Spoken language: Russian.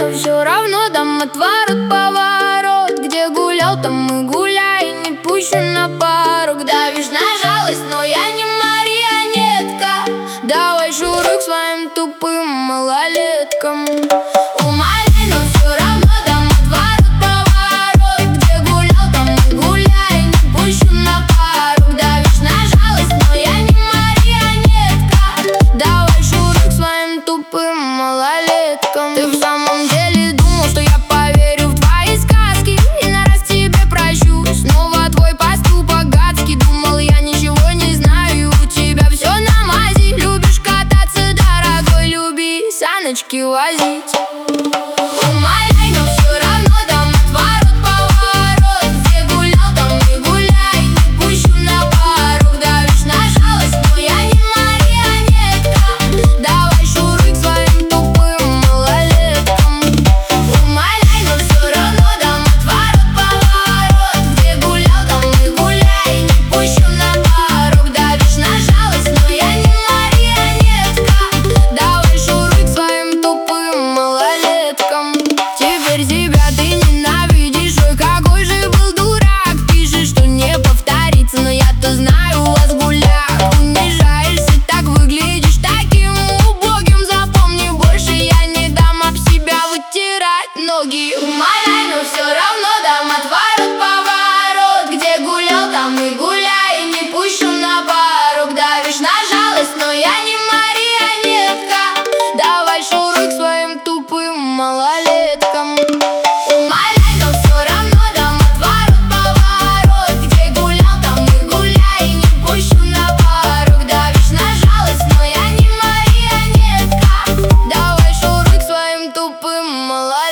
но все равно дам отворот-поворот. Где гулял, там и гуляй, не пущу на порог. Давишь на жалость, но я не марионетка. Давай шуруй к своим тупым малолеткам. Умоляй, но все равно дам отворот-поворот. Где гулял, там и гуляй, не пущу на порог. Давишь на жалость, но я не марионетка. Давай шуруй к своим тупым малолеткам. Ты в самом деле думал, что я поверю в твои сказки и на раз тебе прощу снова твой поступок гадский? Думал, я ничего не знаю, у тебя все на мази. Любишь кататься, дорогой, люби саночки возить. Умоляй, но все равно дам отворот-поворот. Где гулял, там и гуляй, не пущу на порог. Давишь на жалость, но я не марионетка. Давай шуруй к своим тупым малолеткам. Умоляй, но все равно дам отворот-поворот. Где гулял, там и гуляй, не пущу на порог. Давишь на жалость, но я не марионетка. Давай шуруй к своим тупым малолеткам. Теперь себя ты ненавидишь, ой, какой же был дурак. Пишешь, что не повторится, но я-то знаю, у вас гуляк. Унижаешься, так выглядишь таким убогим. Запомни, больше я не дам об себя вытирать ноги. Умоляй, но все равно дам отворот-поворот. Где гулял, там и гуляй, не пущу на порог. Давишь на жалость, но я не марионетка. Давай шуруй к своим тупым малолеткам. Умоляй, но все равно дам отворот-поворот. Где гулял, там и гуляй, не пущу на порог. Давишь на жалость, но я не марионетка. Давай шуруй к своим тупым малолеткам.